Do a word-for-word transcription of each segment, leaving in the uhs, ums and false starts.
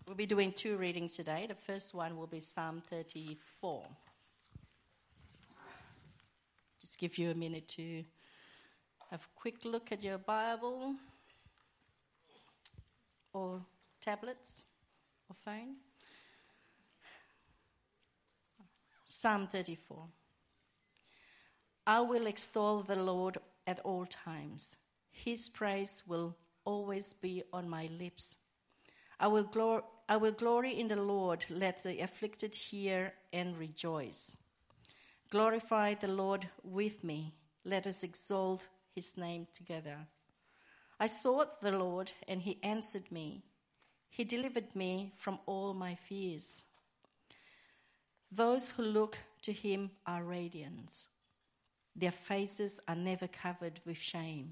We'll be doing two readings today. The first one will be Psalm thirty-four. Just give you a minute to have a quick look at your Bible or tablets or phone. Psalm thirty-four. I will extol the Lord at all times. His praise will always be on my lips. I will, glor- I will glory in the Lord. Let the afflicted hear and rejoice. Glorify the Lord with me. Let us exalt his name together. I sought the Lord, and he answered me. He delivered me from all my fears. Those who look to him are radiant. Their faces are never covered with shame.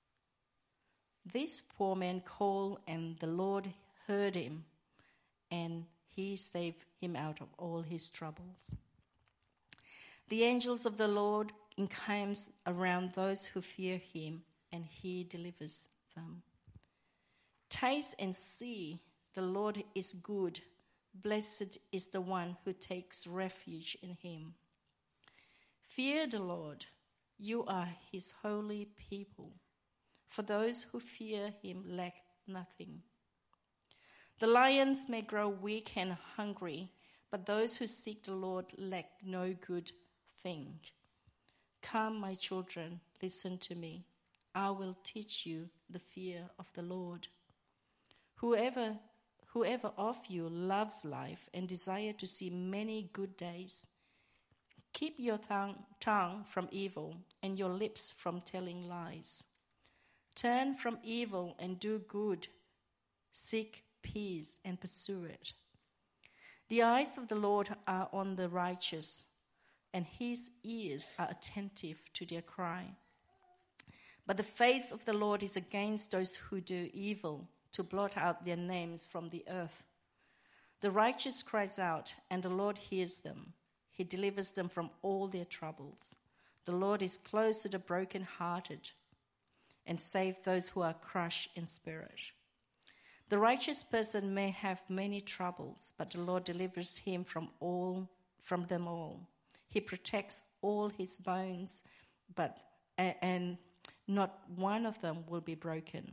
This poor man called, and the Lord heard him, and he saved him out of all his troubles. The angels of the Lord encamp around those who fear him, and he delivers them. Taste and see, the Lord is good. Blessed is the one who takes refuge in him. Fear the Lord, you are his holy people, for those who fear him lack nothing. The lions may grow weak and hungry, but those who seek the Lord lack no good thing. Come, my children, listen to me. I will teach you the fear of the Lord. Whoever, whoever of you loves life and desires to see many good days, keep your tongue, tongue from evil and your lips from telling lies. Turn from evil and do good. Seek peace and pursue it. The eyes of the Lord are on the righteous, and his ears are attentive to their cry. But the face of the Lord is against those who do evil, to blot out their names from the earth. The righteous cries out, and the Lord hears them. He delivers them from all their troubles. The Lord is close to the brokenhearted, and saves those who are crushed in spirit. The righteous person may have many troubles, but the Lord delivers him from all from them all. He protects all his bones, but and not one of them will be broken.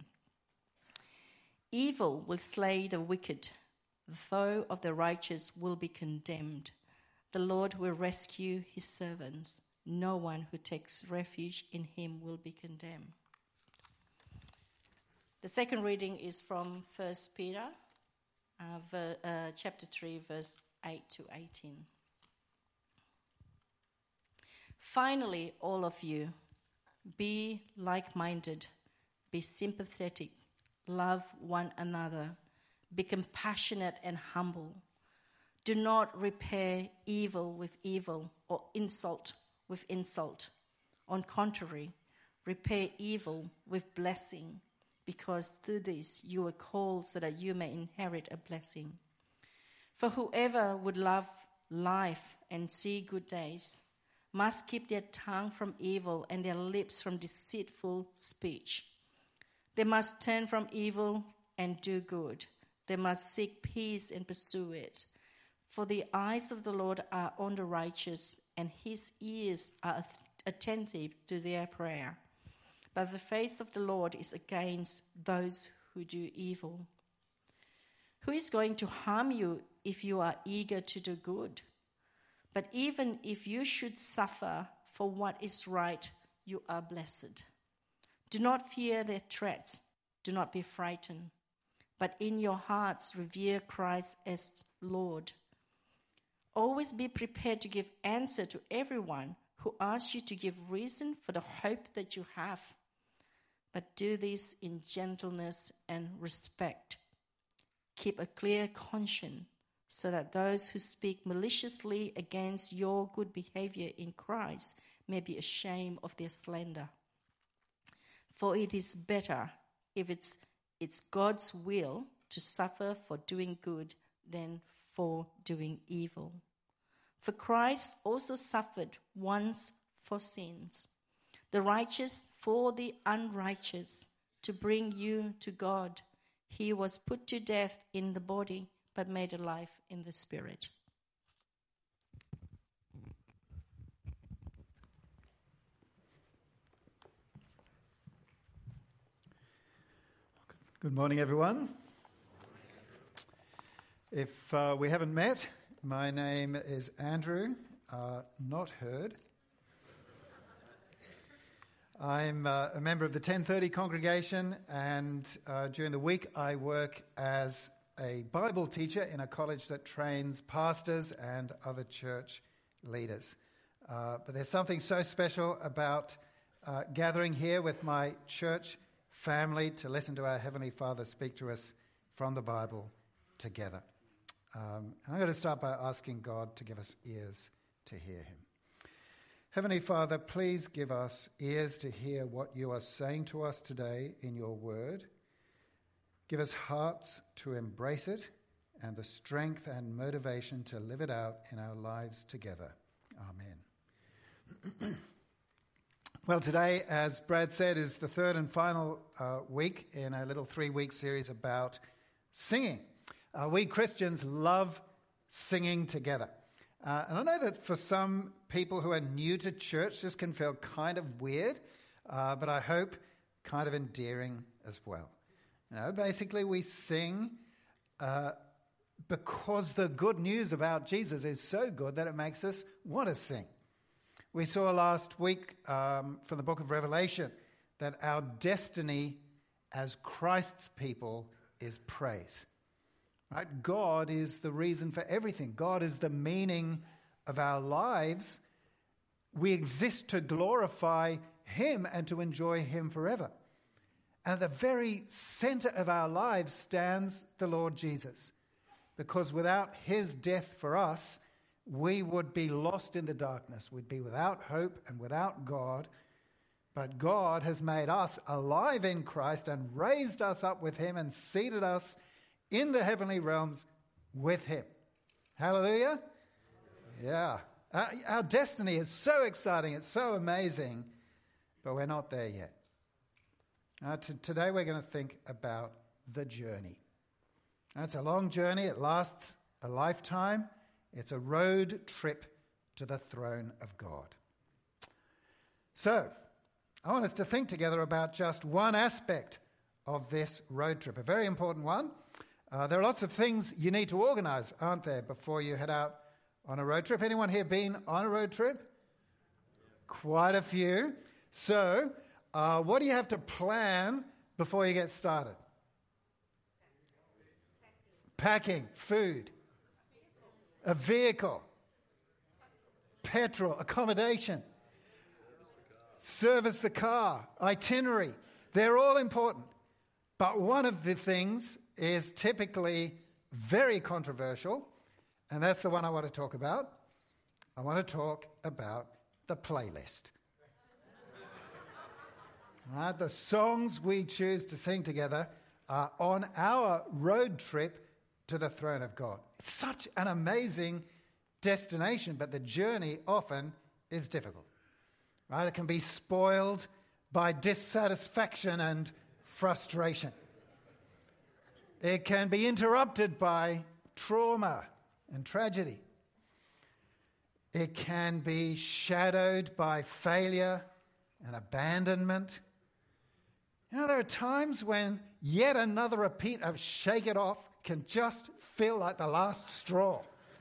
Evil will slay the wicked. The foe of the righteous will be condemned. The Lord will rescue his servants. No one who takes refuge in him will be condemned. The second reading is from First Peter, uh, ver, uh, chapter three, verse eight to eighteen. Finally, all of you, be like-minded, be sympathetic, love one another, be compassionate and humble. Do not repay evil with evil or insult with insult. On the contrary, repay evil with blessing, because through this you were called so that you may inherit a blessing. For whoever would love life and see good days must keep their tongue from evil and their lips from deceitful speech. They must turn from evil and do good. They must seek peace and pursue it. For the eyes of the Lord are on the righteous, and his ears are attentive to their prayer. But the face of the Lord is against those who do evil. Who is going to harm you if you are eager to do good? But even if you should suffer for what is right, you are blessed. Do not fear their threats. Do not be frightened. But in your hearts revere Christ as Lord. Always be prepared to give answer to everyone who asks you to give reason for the hope that you have. But do this in gentleness and respect. Keep a clear conscience, so that those who speak maliciously against your good behavior in Christ may be ashamed of their slander. For it is better, if it's, it's God's will, to suffer for doing good than for doing evil. For Christ also suffered once for sins, the righteous for the unrighteous, to bring you to God. He was put to death in the body, but made alive in the Spirit. Good morning, everyone. If uh, we haven't met, my name is Andrew, uh, not Heard. I'm uh, a member of the ten thirty congregation, and uh, during the week I work as a Bible teacher in a college that trains pastors and other church leaders. Uh, but there's something so special about uh, gathering here with my church family to listen to our Heavenly Father speak to us from the Bible together. Um, and I'm going to start by asking God to give us ears to hear Him. Heavenly Father, please give us ears to hear what you are saying to us today in your word. Give us hearts to embrace it and the strength and motivation to live it out in our lives together. Amen. Well, today, as Brad said, is the third and final uh, week in a little three-week series about singing. Uh, we Christians love singing together. Uh, and I know that for some people who are new to church, this can feel kind of weird, uh, but I hope kind of endearing as well. You know, basically, we sing uh, because the good news about Jesus is so good that it makes us want to sing. We saw last week um, from the book of Revelation that our destiny as Christ's people is praise. Right? God is the reason for everything. God is the meaning of our lives. We exist to glorify Him and to enjoy Him forever. And at the very center of our lives stands the Lord Jesus. Because without His death for us, we would be lost in the darkness. We'd be without hope and without God. But God has made us alive in Christ and raised us up with Him and seated us in the heavenly realms with Him. Hallelujah? Yeah. Our, our destiny is so exciting. It's so amazing. But we're not there yet. Uh, t- today we're going to think about the journey. Now, it's a long journey. It lasts a lifetime. It's a road trip to the throne of God. So, I want us to think together about just one aspect of this road trip, a very important one. Uh, there are lots of things you need to organize, aren't there, before you head out on a road trip? Anyone here been on a road trip? Quite a few. So, uh, what do you have to plan before you get started? Packing, food. A vehicle, petrol, accommodation, service the car, itinerary. They're all important. But one of the things is typically very controversial, and that's the one I want to talk about. I want to talk about the playlist. Right, the songs we choose to sing together are on our road trip to the throne of God. It's such an amazing destination, but the journey often is difficult. Right? It can be spoiled by dissatisfaction and frustration. It can be interrupted by trauma and tragedy. It can be shadowed by failure and abandonment. You know, there are times when yet another repeat of Shake It Off can just feel like the last straw.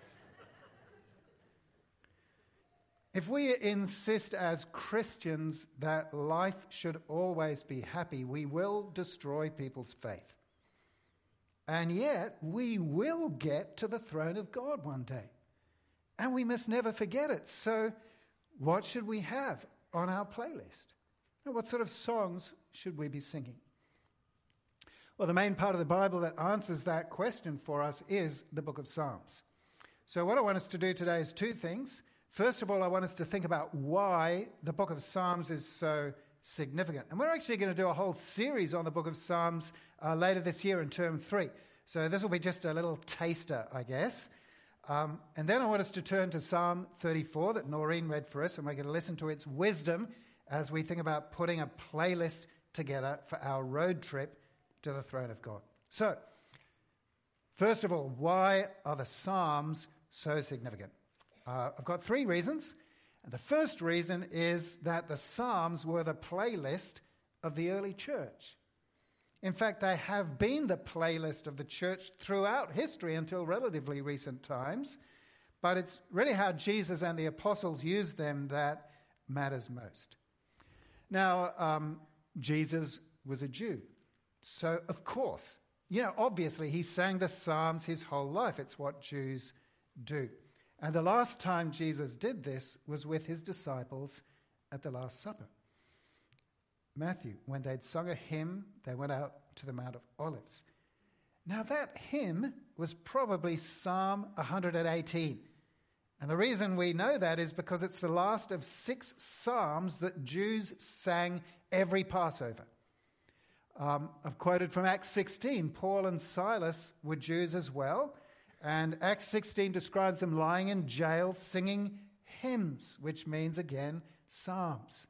If we insist as Christians that life should always be happy, we will destroy people's faith. And yet, we will get to the throne of God one day. And we must never forget it. So, what should we have on our playlist? What sort of songs should we be singing? Well, the main part of the Bible that answers that question for us is the book of Psalms. So what I want us to do today is two things. First of all, I want us to think about why the book of Psalms is so significant. And we're actually going to do a whole series on the book of Psalms uh, later this year in term three. So this will be just a little taster, I guess. Um, and then I want us to turn to Psalm thirty-four that Noreen read for us, and we're going to listen to its wisdom as we think about putting a playlist together for our road trip to the throne of God. So, First of all, why are the Psalms so significant? Uh, I've got three reasons. And the first reason is that the Psalms were the playlist of the early church. In fact, they have been the playlist of the church throughout history until relatively recent times. But it's really how Jesus and the apostles used them that matters most. Now, um, Jesus was a Jew. So, of course, you know, obviously he sang the Psalms his whole life. It's what Jews do. And the last time Jesus did this was with his disciples at the Last Supper. Matthew, when they'd sung a hymn, they went out to the Mount of Olives. Now that hymn was probably Psalm one hundred eighteen. And the reason we know that is because it's the last of six psalms that Jews sang every Passover. Um, I've quoted from Acts sixteen. Paul and Silas were Jews as well. And Acts sixteen describes them lying in jail singing hymns, which means, again, psalms.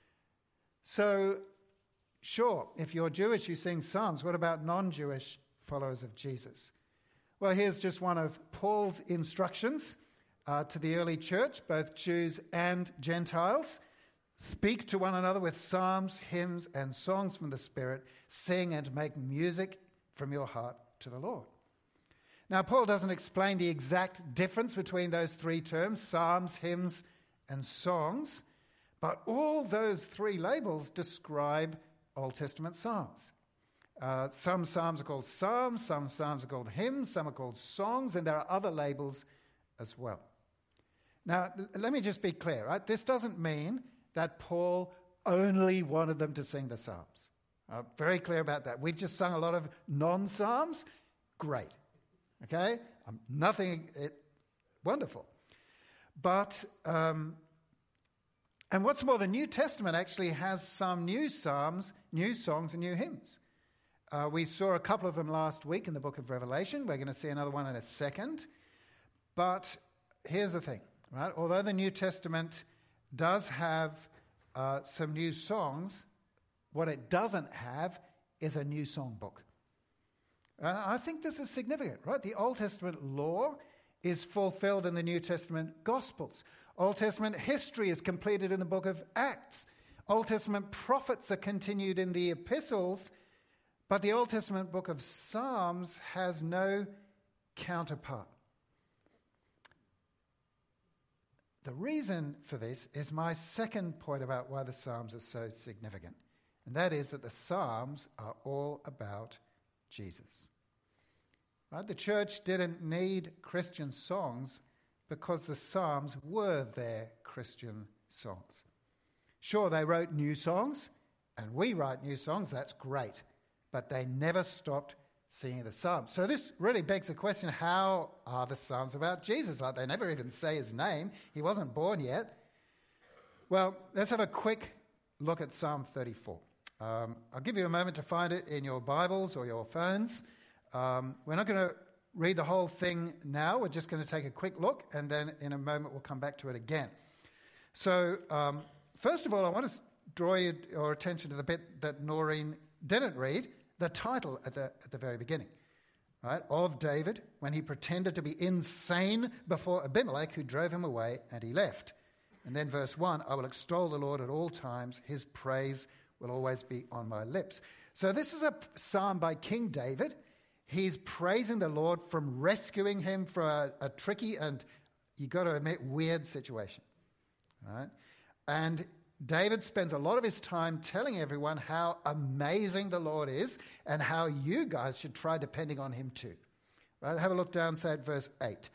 So, sure, if you're Jewish, you sing psalms. What about non-Jewish followers of Jesus? Well, here's just one of Paul's instructions uh, to the early church, both Jews and Gentiles. Speak to one another with psalms, hymns, and songs from the Spirit. Sing and make music from your heart to the Lord. Now, Paul doesn't explain the exact difference between those three terms, psalms, hymns, and songs, but all those three labels describe Old Testament psalms. Uh, some psalms are called psalms, some psalms are called hymns, some are called songs, and there are other labels as well. Now, l- let me just be clear, right? This doesn't mean that Paul only wanted them to sing the psalms. Uh, very clear about that. We've just sung a lot of non-psalms. Great. Okay? Um, nothing, it, wonderful. But, um, and what's more, the New Testament actually has some new psalms, new songs, and new hymns. Uh, we saw a couple of them last week in the book of Revelation. We're going to see another one in a second. But here's the thing, right? Although the New Testament does have uh, some new songs, what it doesn't have is a new songbook. And I think this is significant, right? The Old Testament law is fulfilled in the New Testament Gospels. Old Testament history is completed in the book of Acts. Old Testament prophets are continued in the epistles, but the Old Testament book of Psalms has no counterpart. The reason for this is my second point about why the Psalms are so significant, and that is that the Psalms are all about Jesus. Right? The church didn't need Christian songs because the Psalms were their Christian songs. Sure, they wrote new songs, and we write new songs, that's great, but they never stopped singing the Psalms. So this really begs the question, how are the Psalms about Jesus? Like, they never even say his name. He wasn't born yet. Well, let's have a quick look at Psalm thirty-four. Um, I'll give you a moment to find it in your Bibles or your phones. Um, we're not going to read the whole thing now. We're just going to take a quick look, and then in a moment we'll come back to it again. So, um, first of all, I want to draw your attention to the bit that Noreen didn't read, the title at the, at the very beginning, right? Of David, when he pretended to be insane before Abimelech, who drove him away, and he left. And then verse one, I will extol the Lord at all times. His praise will always be on my lips. So this is a psalm by King David. He's praising the Lord from rescuing him from a, a tricky and, you got to admit, weird situation. Right? And David spends a lot of his time telling everyone how amazing the Lord is and how you guys should try depending on him too. Right? Have a look down, say at verse eight.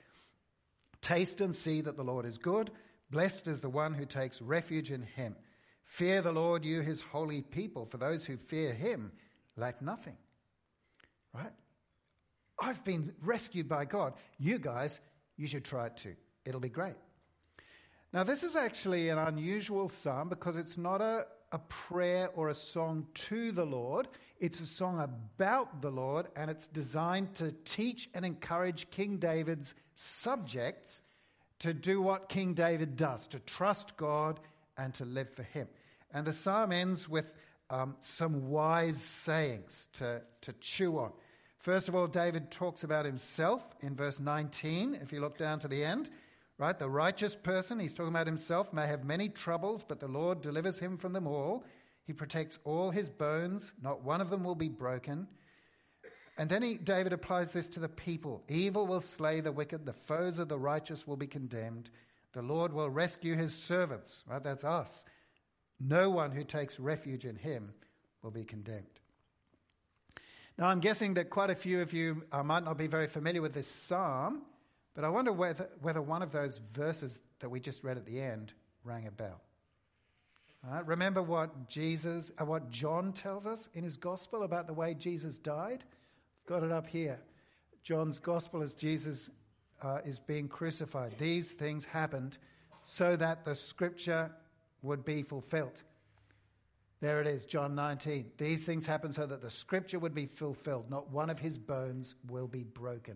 Taste and see that the Lord is good. Blessed is the one who takes refuge in him. Fear the Lord, you his holy people, for those who fear him lack nothing. Right? I've been rescued by God. You guys, you should try it too. It'll be great. Now, this is actually an unusual psalm because it's not a, a prayer or a song to the Lord. It's a song about the Lord, and it's designed to teach and encourage King David's subjects to do what King David does, to trust God and to live for him. And the psalm ends with um, some wise sayings to, to chew on. First of all, David talks about himself in verse nineteen, if you look down to the end. Right, the righteous person, he's talking about himself, may have many troubles, but the Lord delivers him from them all. He protects all his bones, not one of them will be broken. And then he, David applies this to the people. Evil will slay the wicked, the foes of the righteous will be condemned. The Lord will rescue his servants, right, that's us. No one who takes refuge in him will be condemned. Now I'm guessing that quite a few of you uh, might not be very familiar with this psalm, but I wonder whether, whether one of those verses that we just read at the end rang a bell. All right, remember what Jesus, uh, what John tells us in his gospel about the way Jesus died? I've got it up here. John's gospel as Jesus uh, is being crucified. These things happened so that the scripture would be fulfilled. There it is, John nineteen. These things happened so that the scripture would be fulfilled. Not one of his bones will be broken.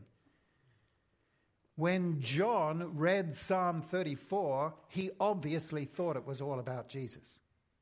When John read Psalm thirty-four, he obviously thought it was all about Jesus.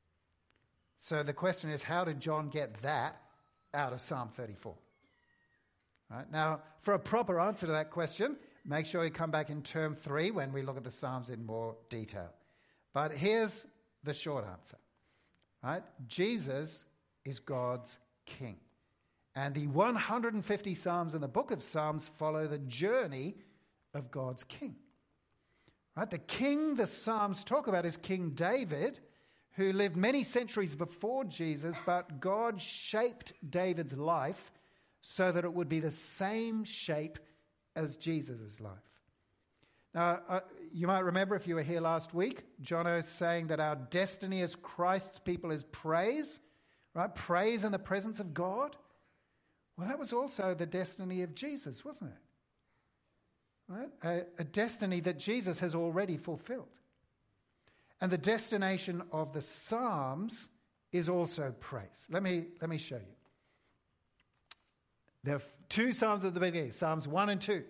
So the question is, how did John get that out of Psalm thirty-four? Right, now, for a proper answer to that question, make sure you come back in term three when we look at the Psalms in more detail. But here's the short answer. Right? Jesus is God's king. And the one hundred fifty Psalms in the book of Psalms follow the journey of God's king. Right? The king the Psalms talk about is King David, who lived many centuries before Jesus, but God shaped David's life so that it would be the same shape as Jesus' life. Now, uh, you might remember if you were here last week, Jono saying that our destiny as Christ's people is praise, right? Praise in the presence of God. Well, that was also the destiny of Jesus, wasn't it? Right? A, a destiny that Jesus has already fulfilled. And the destination of the Psalms is also praise. Let me, let me show you. There are two Psalms at the beginning, Psalms one and two.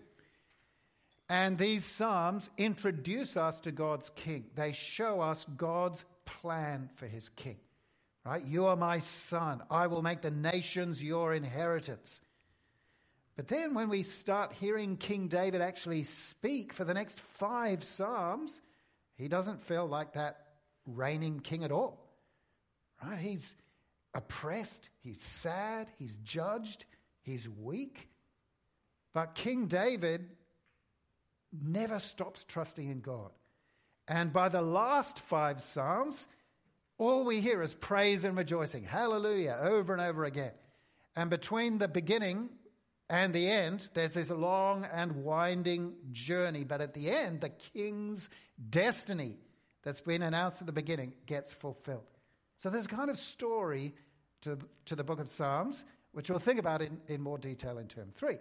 And these Psalms introduce us to God's king. They show us God's plan for his king. Right? You are my son. I will make the nations your inheritance. But then when we start hearing King David actually speak for the next five Psalms, he doesn't feel like that reigning king at all. Right? He's oppressed, he's sad, he's judged, he's weak. But King David never stops trusting in God. And by the last five Psalms, all we hear is praise and rejoicing. Hallelujah, over and over again. And between the beginning and the end, there's this long and winding journey. But at the end, the king's destiny that's been announced at the beginning gets fulfilled. So there's a kind of story to, to the book of Psalms, which we'll think about in, in more detail in term three.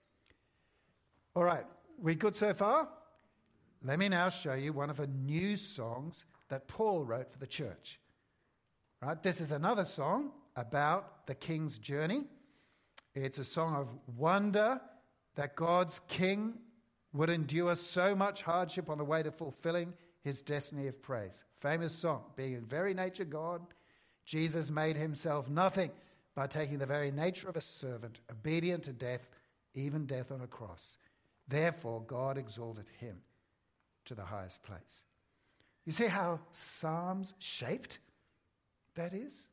All right, we good so far? Let me now show you one of the new songs that Paul wrote for the church. Right, this is another song about the king's journey. It's a song of wonder that God's king would endure so much hardship on the way to fulfilling his destiny of praise. Famous song, being in very nature God, Jesus made himself nothing by taking the very nature of a servant, obedient to death, even death on a cross. Therefore, God exalted him to the highest place. You see how Psalms shaped that is?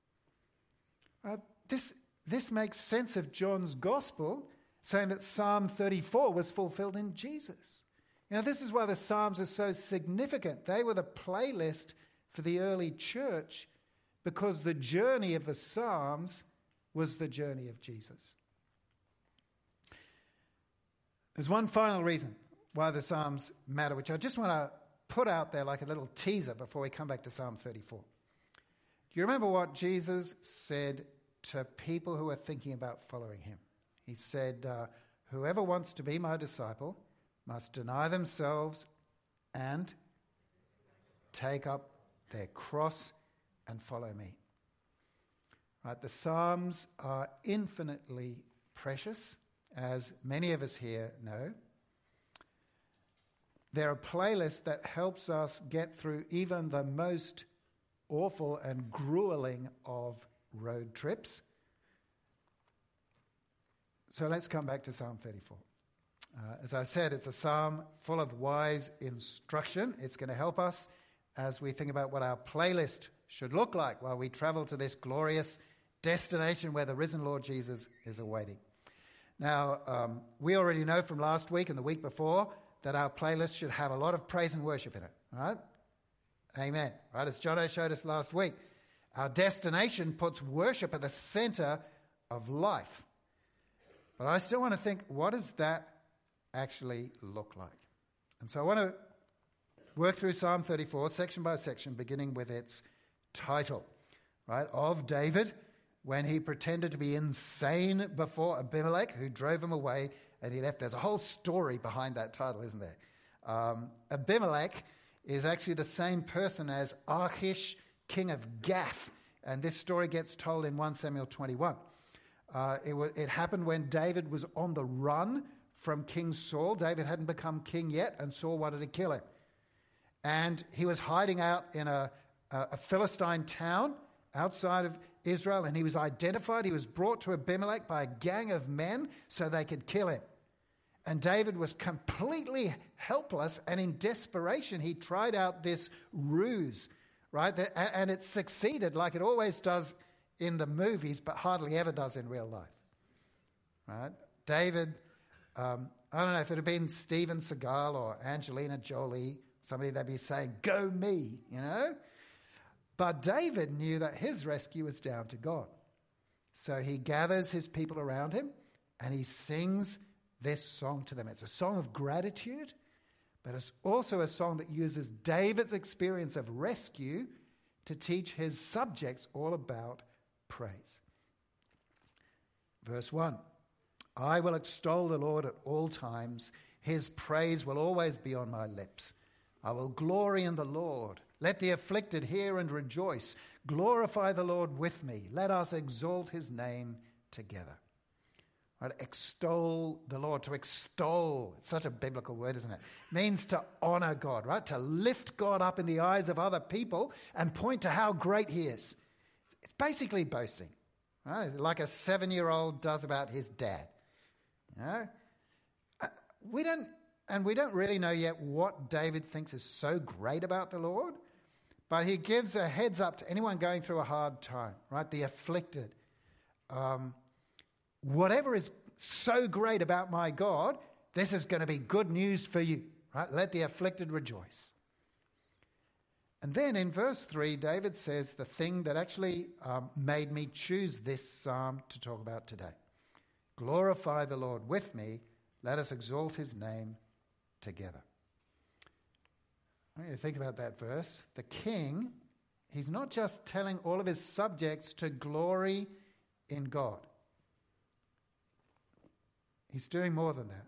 Uh, this, this makes sense of John's gospel, saying that Psalm thirty-four was fulfilled in Jesus. You know, this is why the Psalms are so significant. They were the playlist for the early church because the journey of the Psalms was the journey of Jesus. There's one final reason why the Psalms matter, which I just want to put out there like a little teaser before we come back to Psalm thirty-four. Do you remember what Jesus said to people who are thinking about following him? He said, uh, whoever wants to be my disciple must deny themselves and take up their cross and follow me. Right, the Psalms are infinitely precious, as many of us here know. They're a playlist that helps us get through even the most awful and grueling of road trips. So let's come back to Psalm thirty-four. Uh, as I said, it's a psalm full of wise instruction. It's going to help us as we think about what our playlist should look like while we travel to this glorious destination where the risen Lord Jesus is awaiting. Now, um, we already know from last week and the week before that our playlist should have a lot of praise and worship in it, right? Amen. Right, as Jono showed us last week, our destination puts worship at the center of life. But I still want to think, what does that actually look like? And so I want to work through Psalm thirty-four, section by section, beginning with its title, right, of David, when he pretended to be insane before Abimelech, who drove him away and he left. There's a whole story behind that title, isn't there? Um, Abimelech is actually the same person as Achish, king of Gath. And this story gets told in First Samuel twenty-one. Uh, it, w- it happened when David was on the run from King Saul. David hadn't become king yet, and Saul wanted to kill him. And he was hiding out in a, a, a Philistine town outside of Israel, and he was identified. He was brought to Abimelech by a gang of men so they could kill him. And David was completely helpless, and in desperation, he tried out this ruse, right? And it succeeded like it always does in the movies, but hardly ever does in real life, right? David, um, I don't know if it had been Steven Seagal or Angelina Jolie, somebody they'd be saying, "Go me," you know? But David knew that his rescue was down to God. So he gathers his people around him and he sings this song to them. It's a song of gratitude, but it's also a song that uses David's experience of rescue to teach his subjects all about praise. Verse one, "I will extol the Lord at all times. His praise will always be on my lips. I will glory in the Lord. Let the afflicted hear and rejoice. Glorify the Lord with me. Let us exalt his name together." Right? Extol the Lord. To extol, it's such a biblical word, isn't it? Means to honor God, right? To lift God up in the eyes of other people and point to how great he is. It's basically boasting, right? Like a seven-year-old does about his dad. You know? Uh, we don't, and we don't really know yet what David thinks is so great about the Lord, but he gives a heads up to anyone going through a hard time, right? The afflicted. Um, whatever is so great about my God, this is going to be good news for you, right? Let the afflicted rejoice. And then in verse three, David says the thing that actually um, made me choose this psalm to talk about today. Glorify the Lord with me. Let us exalt his name together. I want you to think about that verse. The king, he's not just telling all of his subjects to glory in God. He's doing more than that.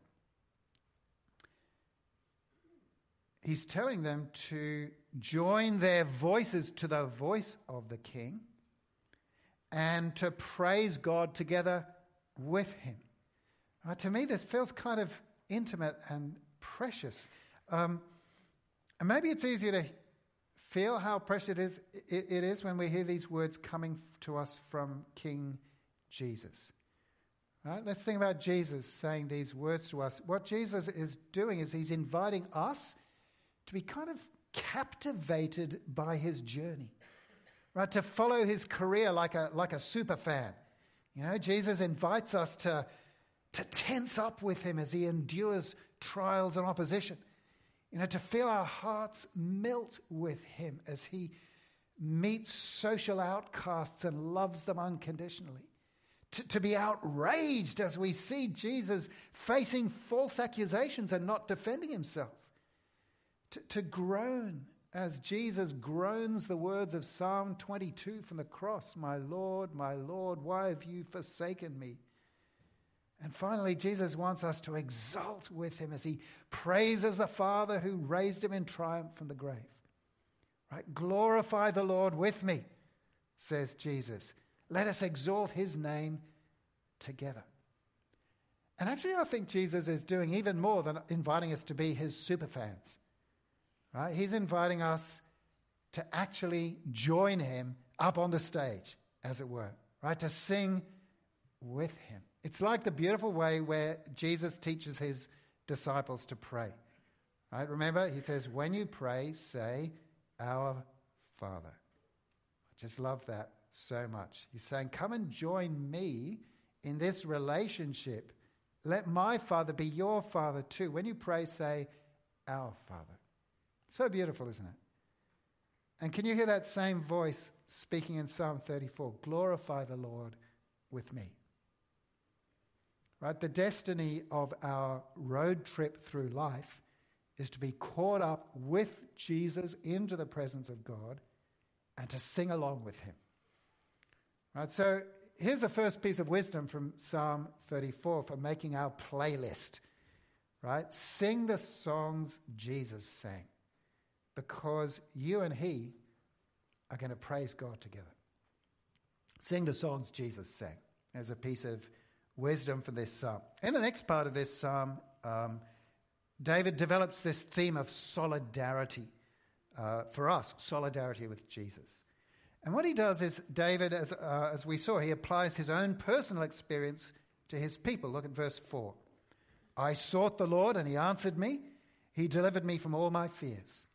He's telling them to join their voices to the voice of the king and to praise God together with him. Uh, to me, this feels kind of intimate and precious. Um, and maybe it's easier to feel how precious it is, it, it is when we hear these words coming to us from King Jesus. Right? Let's think about Jesus saying these words to us. What Jesus is doing is he's inviting us to be kind of captivated by his journey, right? To follow his career like a like a super fan. You know, Jesus invites us to, to tense up with him as he endures trials and opposition. You know, to feel our hearts melt with him as he meets social outcasts and loves them unconditionally. To, to be outraged as we see Jesus facing false accusations and not defending himself. To, to groan as Jesus groans the words of Psalm twenty-two from the cross. "My Lord, my Lord, why have you forsaken me?" And finally, Jesus wants us to exult with him as he praises the Father who raised him in triumph from the grave. Right? "Glorify the Lord with me," says Jesus. "Let us exalt his name together." And actually, I think Jesus is doing even more than inviting us to be his superfans. Right? He's inviting us to actually join him up on the stage, as it were, right? To sing with him. It's like the beautiful way where Jesus teaches his disciples to pray. Right? Remember, he says, when you pray, say, Our Father. I just love that so much. He's saying, come and join me in this relationship. Let my Father be your Father too. When you pray, say, Our Father. So beautiful, isn't it? And can you hear that same voice speaking in Psalm thirty-four? Glorify the Lord with me. Right? The destiny of our road trip through life is to be caught up with Jesus into the presence of God and to sing along with him. Right? So here's the first piece of wisdom from Psalm thirty-four for making our playlist. Right? Sing the songs Jesus sang, because you and he are going to praise God together. Sing the songs Jesus sang. There's a piece of wisdom from this psalm. In the next part of this psalm, um, David develops this theme of solidarity uh, for us, solidarity with Jesus. And what he does is, David, as, uh, as we saw, he applies his own personal experience to his people. Look at verse four. I sought the Lord and he answered me. He delivered me from all my fears.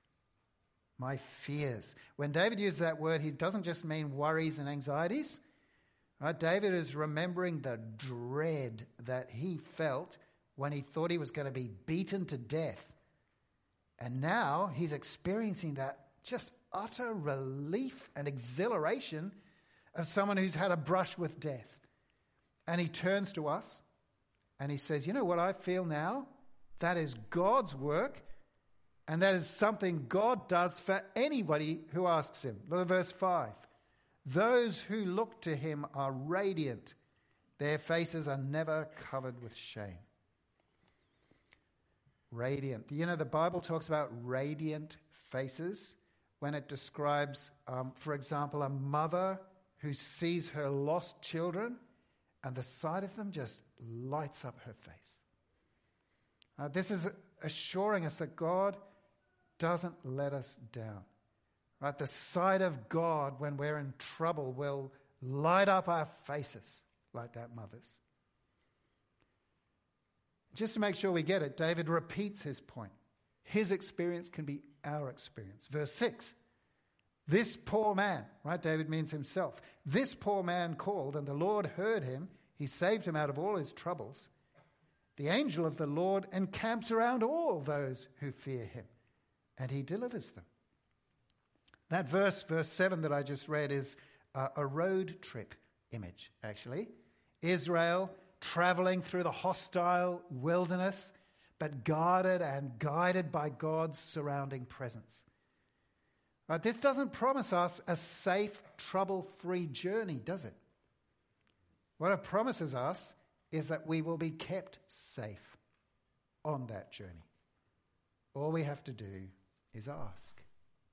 My fears. When David uses that word, he doesn't just mean worries and anxieties. Right? David is remembering the dread that he felt when he thought he was going to be beaten to death. And now he's experiencing that just utter relief and exhilaration of someone who's had a brush with death. And he turns to us and he says, you know what I feel now? That is God's work, and that is something God does for anybody who asks him. Look at verse five. Those who look to him are radiant. Their faces are never covered with shame. Radiant. You know, the Bible talks about radiant faces when it describes, um, for example, a mother who sees her lost children and the sight of them just lights up her face. Uh, this is assuring us that God doesn't let us down. Right? The sight of God when we're in trouble will light up our faces like that mother's. Just to make sure we get it, David repeats his point. His experience can be our experience. Verse six, this poor man, right? David means himself. This poor man called and the Lord heard him. He saved him out of all his troubles. The angel of the Lord encamps around all those who fear him, and he delivers them. That verse, verse seven that I just read, is uh, a road trip image, actually. Israel traveling through the hostile wilderness, but guarded and guided by God's surrounding presence. Right, this doesn't promise us a safe, trouble-free journey, does it? What it promises us is that we will be kept safe on that journey. All we have to do is ask.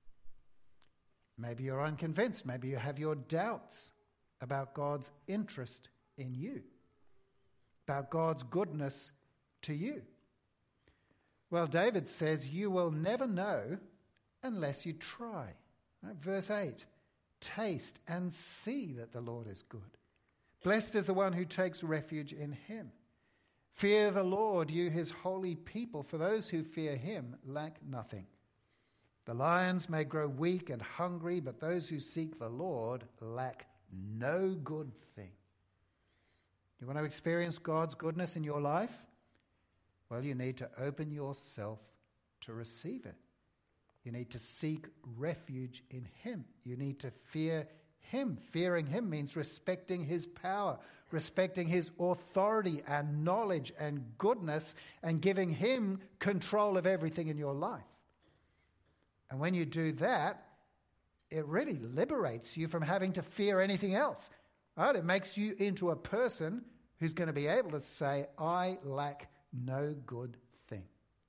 Maybe you're unconvinced. Maybe you have your doubts about God's interest in you, about God's goodness to you. Well, David says you will never know unless you try. Right? Verse eight, taste and see that the Lord is good. Blessed is the one who takes refuge in him. Fear the Lord, you his holy people, for those who fear him lack nothing. The lions may grow weak and hungry, but those who seek the Lord lack no good thing. You want to experience God's goodness in your life? Well, you need to open yourself to receive it. You need to seek refuge in him. You need to fear him. Fearing him means respecting his power, respecting his authority and knowledge and goodness, and giving him control of everything in your life. And when you do that, it really liberates you from having to fear anything else. Right? It makes you into a person who's going to be able to say, I lack no good thing.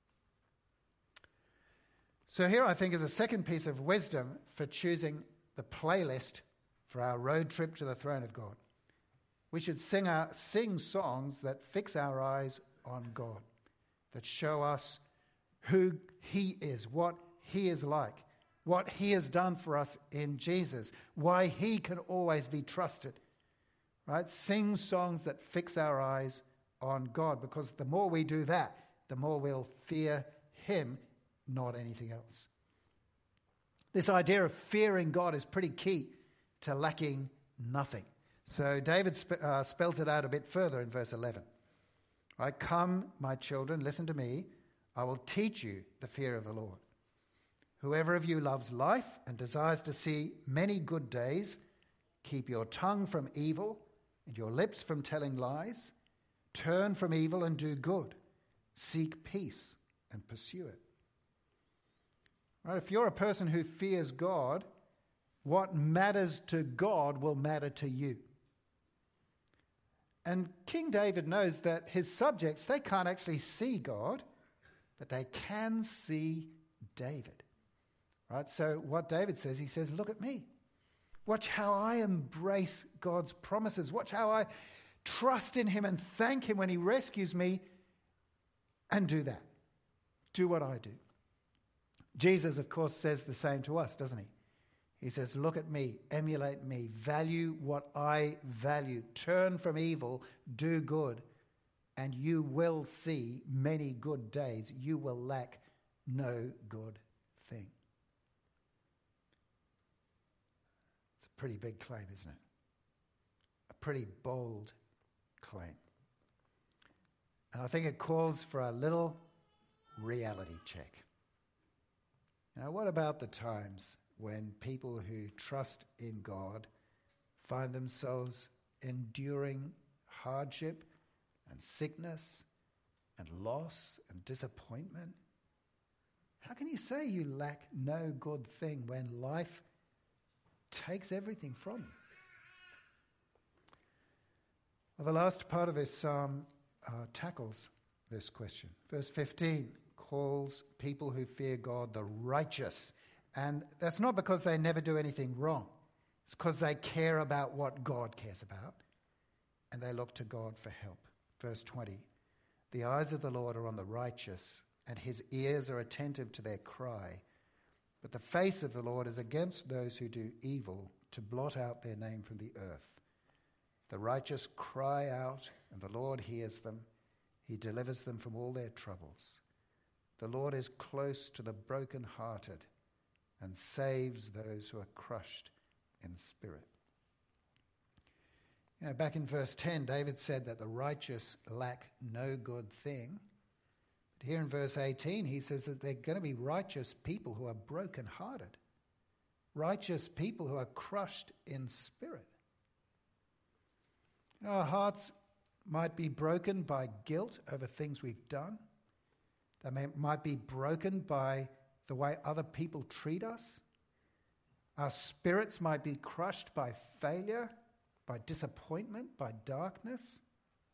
So here I think is a second piece of wisdom for choosing the playlist for our road trip to the throne of God. We should sing, our, sing songs that fix our eyes on God, that show us who he is, what he is like, what he has done for us in Jesus, why he can always be trusted. right? Sing songs that fix our eyes on God, because the more we do that, the more we'll fear him, not anything else. This idea of fearing God is pretty key to lacking nothing. So David sp- uh, spells it out a bit further in verse eleven. Right? Come, my children, listen to me. I will teach you the fear of the Lord. Whoever of you loves life and desires to see many good days, keep your tongue from evil and your lips from telling lies. Turn from evil and do good. Seek peace and pursue it. Right? If you're a person who fears God, what matters to God will matter to you. And King David knows that his subjects, they can't actually see God, but they can see David. Right? So what David says, he says, look at me. Watch how I embrace God's promises. Watch how I trust in him and thank him when he rescues me, and do that. Do what I do. Jesus, of course, says the same to us, doesn't he? He says, look at me, emulate me, value what I value, turn from evil, do good, and you will see many good days. You will lack no good thing. It's a pretty big claim, isn't it? A pretty bold claim. And I think it calls for a little reality check. Now, what about the times when people who trust in God find themselves enduring hardship and sickness and loss and disappointment? How can you say you lack no good thing when life takes everything from you? Well, the last part of this psalm uh, tackles this question. Verse fifteen calls people who fear God the righteous. And that's not because they never do anything wrong. It's because they care about what God cares about, and they look to God for help. Verse twenty, the eyes of the Lord are on the righteous, and his ears are attentive to their cry. But the face of the Lord is against those who do evil, to blot out their name from the earth. The righteous cry out, and the Lord hears them. He delivers them from all their troubles. The Lord is close to the brokenhearted and saves those who are crushed in spirit. You know, back in verse ten, David said that the righteous lack no good thing. But here in verse eighteen, he says that they're going to be righteous people who are brokenhearted, righteous people who are crushed in spirit. You know, our hearts might be broken by guilt over things we've done. They may, might be broken by the way other people treat us. Our spirits might be crushed by failure, by disappointment, by darkness.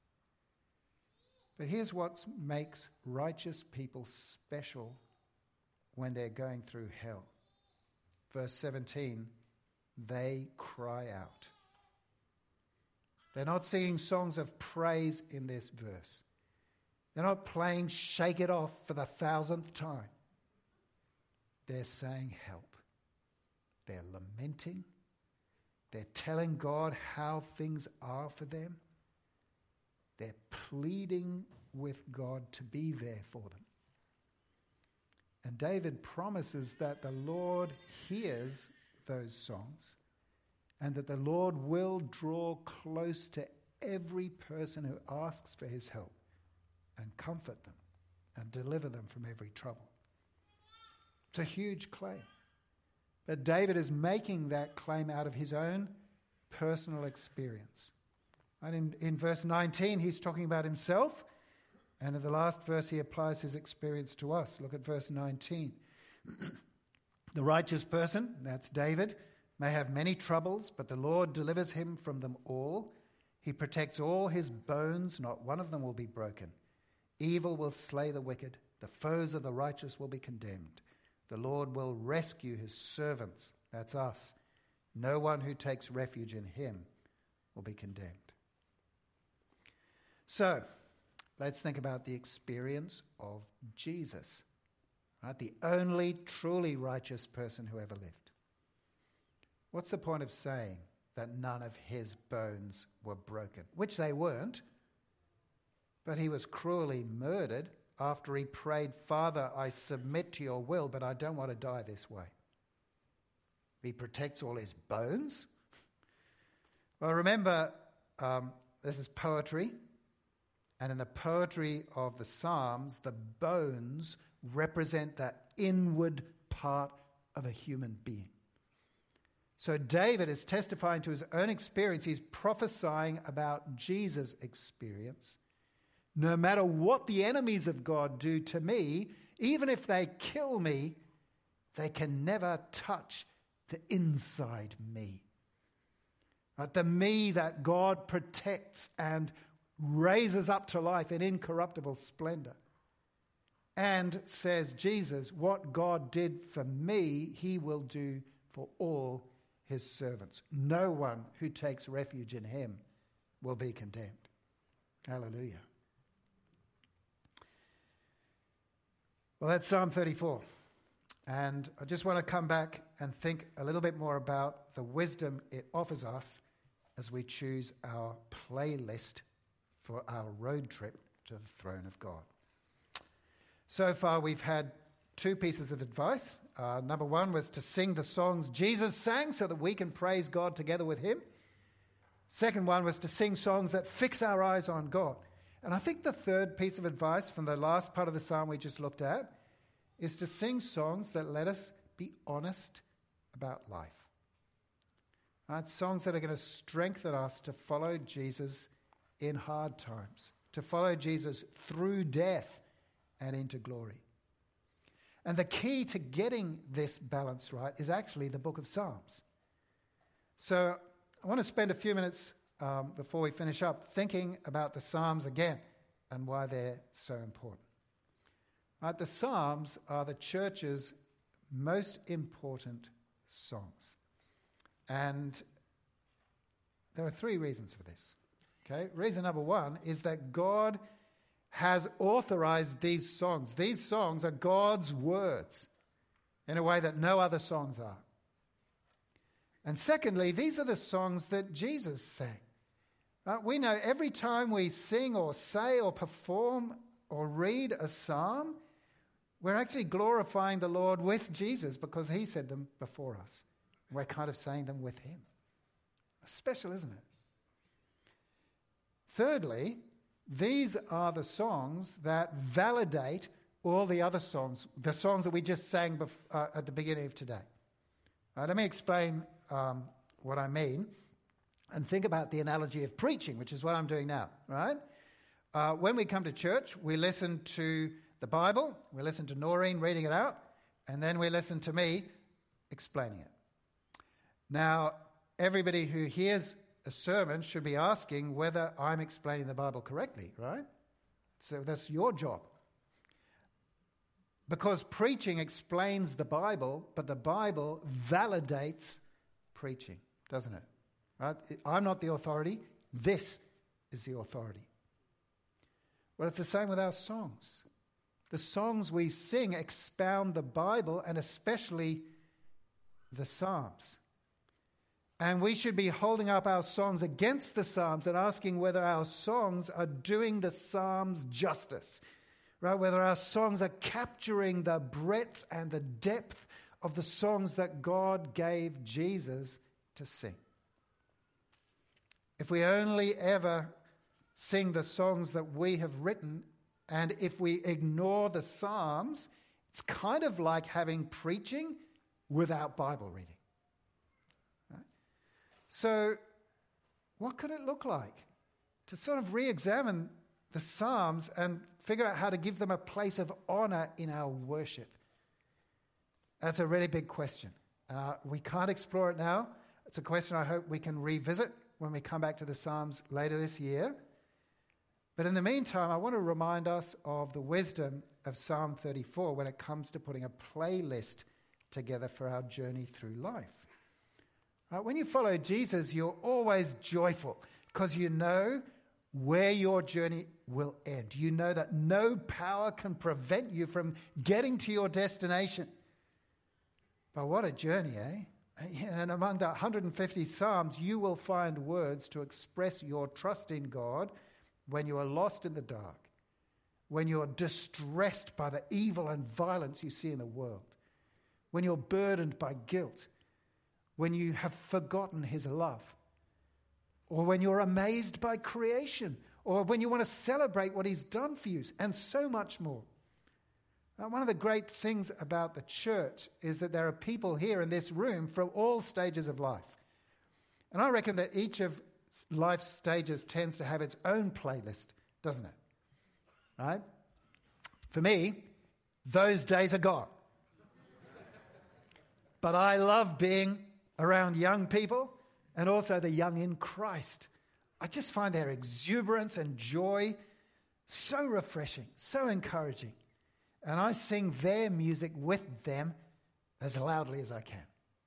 But here's what makes righteous people special when they're going through hell. Verse seventeen, they cry out. They're not singing songs of praise in this verse. They're not playing Shake It Off for the thousandth time. They're saying help. They're lamenting. They're telling God how things are for them. They're pleading with God to be there for them. And David promises that the Lord hears those songs and that the Lord will draw close to every person who asks for his help and comfort them and deliver them from every trouble. It's a huge claim. But David is making that claim out of his own personal experience. And in, in verse nineteen, he's talking about himself. And in the last verse, he applies his experience to us. Look at verse nineteen. The righteous person, that's David, may have many troubles, but the Lord delivers him from them all. He protects all his bones, not one of them will be broken. Evil will slay the wicked. The foes of the righteous will be condemned. The Lord will rescue his servants, that's us. No one who takes refuge in him will be condemned. So, let's think about the experience of Jesus, right? The only truly righteous person who ever lived. What's the point of saying that none of his bones were broken, which they weren't. But he was cruelly murdered after he prayed, Father, I submit to your will, but I don't want to die this way. He protects all his bones. Well, remember, um, this is poetry. And in the poetry of the Psalms, the bones represent that inward part of a human being. So David is testifying to his own experience. He's prophesying about Jesus' experience. No matter what the enemies of God do to me, even if they kill me, they can never touch the inside me. Right? The me that God protects and raises up to life in incorruptible splendor. And says, Jesus, what God did for me, he will do for all his servants. No one who takes refuge in him will be condemned. Hallelujah. Well, that's Psalm thirty-four. And I just want to come back and think a little bit more about the wisdom it offers us as we choose our playlist for our road trip to the throne of God. So far, we've had two pieces of advice. Uh, number one was to sing the songs Jesus sang so that we can praise God together with him. Second one was to sing songs that fix our eyes on God. And I think the third piece of advice from the last part of the psalm we just looked at is to sing songs that let us be honest about life. Right? Songs that are going to strengthen us to follow Jesus in hard times, to follow Jesus through death and into glory. And the key to getting this balance right is actually the book of Psalms. So I want to spend a few minutes um, before we finish up thinking about the Psalms again and why they're so important. Right, the Psalms are the church's most important songs. And there are three reasons for this. Okay, reason number one is that God has authorized these songs. These songs are God's words in a way that no other songs are. And secondly, these are the songs that Jesus sang. Right? We know every time we sing or say or perform or read a psalm, we're actually glorifying the Lord with Jesus because he said them before us. We're kind of saying them with him. It's special, isn't it? Thirdly, these are the songs that validate all the other songs, the songs that we just sang bef- uh, at the beginning of today. Uh, let me explain um, what I mean and think about the analogy of preaching, which is what I'm doing now, right? Uh, when we come to church, we listen to the Bible, we listen to Noreen reading it out, and then we listen to me explaining it. Now, everybody who hears a sermon should be asking whether I'm explaining the Bible correctly, right? So that's your job. Because preaching explains the Bible, but the Bible validates preaching, doesn't it? Right? I'm not the authority. This is the authority. Well, it's the same with our songs. The songs we sing expound the Bible and especially the Psalms. And we should be holding up our songs against the Psalms and asking whether our songs are doing the Psalms justice, right? Whether our songs are capturing the breadth and the depth of the songs that God gave Jesus to sing. If we only ever sing the songs that we have written, and if we ignore the Psalms, it's kind of like having preaching without Bible reading. Right? So, what could it look like to sort of re-examine the Psalms and figure out how to give them a place of honor in our worship? That's a really big question. Uh, we can't explore it now. It's a question I hope we can revisit when we come back to the Psalms later this year. But in the meantime, I want to remind us of the wisdom of Psalm thirty-four when it comes to putting a playlist together for our journey through life. Right? When you follow Jesus, you're always joyful because you know where your journey will end. You know that no power can prevent you from getting to your destination. But what a journey, eh? And among the one hundred fifty Psalms, you will find words to express your trust in God when you are lost in the dark, when you're distressed by the evil and violence you see in the world, when you're burdened by guilt, when you have forgotten his love, or when you're amazed by creation, or when you want to celebrate what he's done for you, and so much more. Now, one of the great things about the church is that there are people here in this room from all stages of life. And I reckon that each of life's stages tends to have its own playlist, doesn't it? Right? For me, those days are gone. But I love being around young people and also the young in Christ. I just find their exuberance and joy so refreshing, so encouraging. And I sing their music with them as loudly as I can.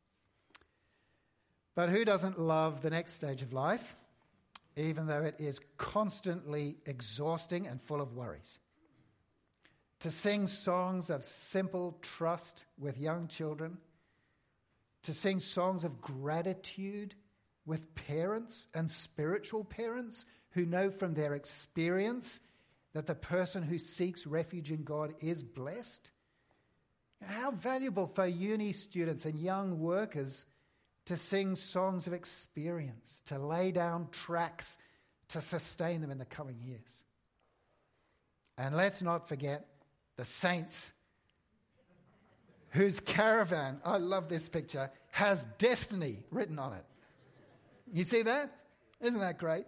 But who doesn't love the next stage of life, even though it is constantly exhausting and full of worries? To sing songs of simple trust with young children, to sing songs of gratitude with parents and spiritual parents who know from their experience that the person who seeks refuge in God is blessed. How valuable for uni students and young workers to sing songs of experience, to lay down tracks to sustain them in the coming years. And let's not forget the saints whose caravan, I love this picture, has destiny written on it. You see that? Isn't that great?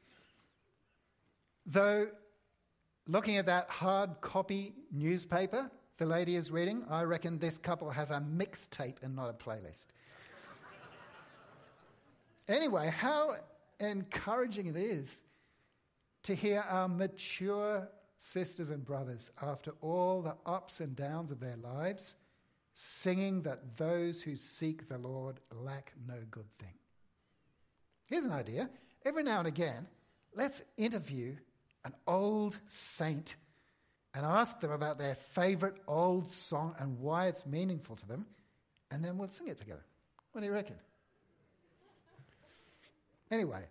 Though, looking at that hard copy newspaper the lady is reading, I reckon this couple has a mixtape and not a playlist. Anyway, how encouraging it is to hear our mature sisters and brothers, after all the ups and downs of their lives, singing that those who seek the Lord lack no good thing. Here's an idea. Every now and again, let's interview an old saint and ask them about their favorite old song and why it's meaningful to them, and then we'll sing it together. What do you reckon? Anyway,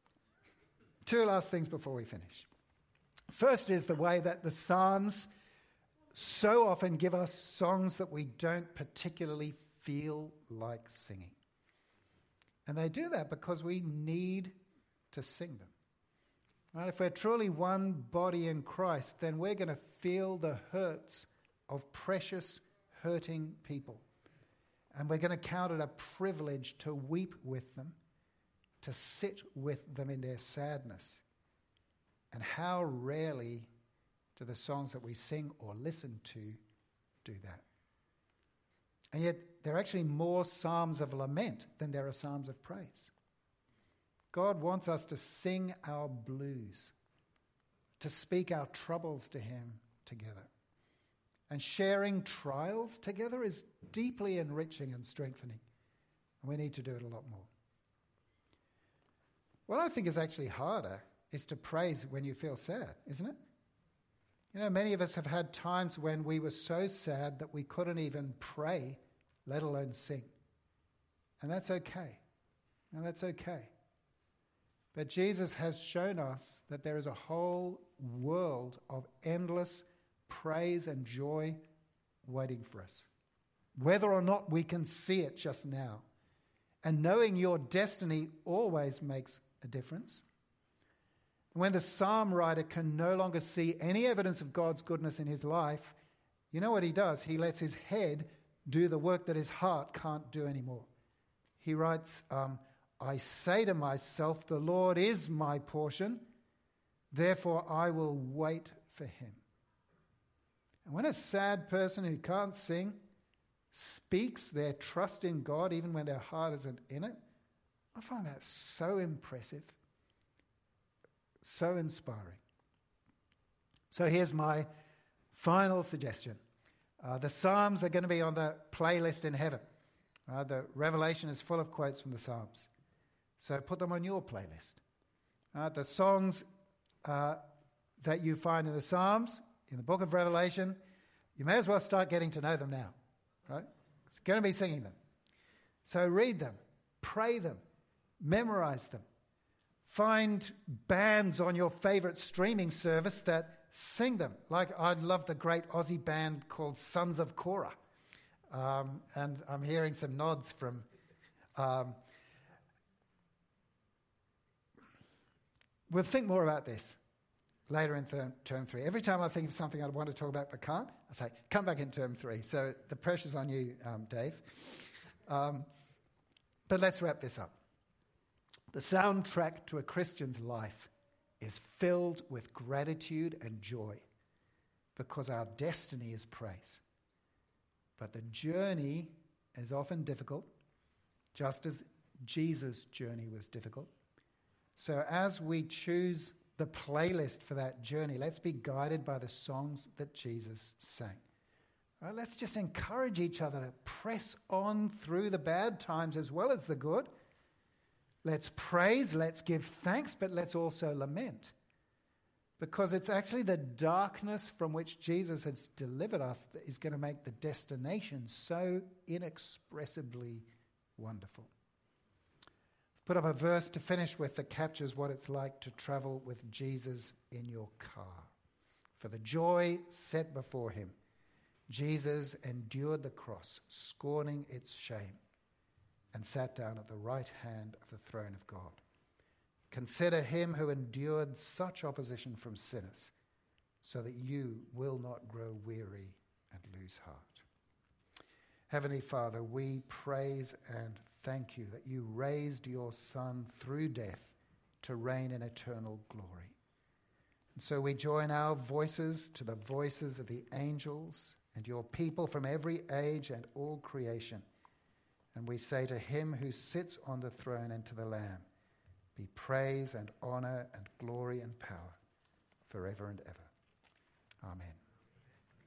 two last things before we finish. First is the way that the Psalms so often give us songs that we don't particularly feel like singing. And they do that because we need to sing them. Right? If we're truly one body in Christ, then we're going to feel the hurts of precious, hurting people. And we're going to count it a privilege to weep with them, to sit with them in their sadness. And how rarely do the songs that we sing or listen to do that? And yet, there are actually more psalms of lament than there are psalms of praise. God wants us to sing our blues, to speak our troubles to him together. And sharing trials together is deeply enriching and strengthening. And we need to do it a lot more. What I think is actually harder is to praise when you feel sad, isn't it? You know, many of us have had times when we were so sad that we couldn't even pray, let alone sing. And that's okay. And that's okay. But Jesus has shown us that there is a whole world of endless praise and joy waiting for us, whether or not we can see it just now. And knowing your destiny always makes a difference. When the psalm writer can no longer see any evidence of God's goodness in his life, you know what he does? He lets his head do the work that his heart can't do anymore. He writes, um, I say to myself, the Lord is my portion, therefore I will wait for him. And when a sad person who can't sing speaks their trust in God, even when their heart isn't in it, I find that so impressive, so inspiring. So here's my final suggestion. Uh, the Psalms are going to be on the playlist in heaven. Uh, the Revelation is full of quotes from the Psalms. So put them on your playlist. Uh, the songs uh, that you find in the Psalms, in the book of Revelation, you may as well start getting to know them now. Right? It's going to be singing them. So read them, pray them, memorize them. Find bands on your favorite streaming service that sing them. Like I love the great Aussie band called Sons of Korah. Um, and I'm hearing some nods from... Um, we'll think more about this later in term, term three. Every time I think of something I want to talk about but can't, I say, come back in term three. So the pressure's on you, um, Dave. Um, but let's wrap this up. The soundtrack to a Christian's life is filled with gratitude and joy because our destiny is praise. But the journey is often difficult, just as Jesus' journey was difficult. So as we choose the playlist for that journey, let's be guided by the songs that Jesus sang. Right, let's just encourage each other to press on through the bad times as well as the good. Let's praise, let's give thanks, but let's also lament. Because it's actually the darkness from which Jesus has delivered us that is going to make the destination so inexpressibly wonderful. Put up a verse to finish with that captures what it's like to travel with Jesus in your car. For the joy set before him, Jesus endured the cross, scorning its shame, and sat down at the right hand of the throne of God. Consider him who endured such opposition from sinners, so that you will not grow weary and lose heart. Heavenly Father, we praise and thank you that you raised your Son through death to reign in eternal glory. And so we join our voices to the voices of the angels and your people from every age and all creation. And we say to him who sits on the throne and to the Lamb, be praise and honor and glory and power forever and ever. Amen.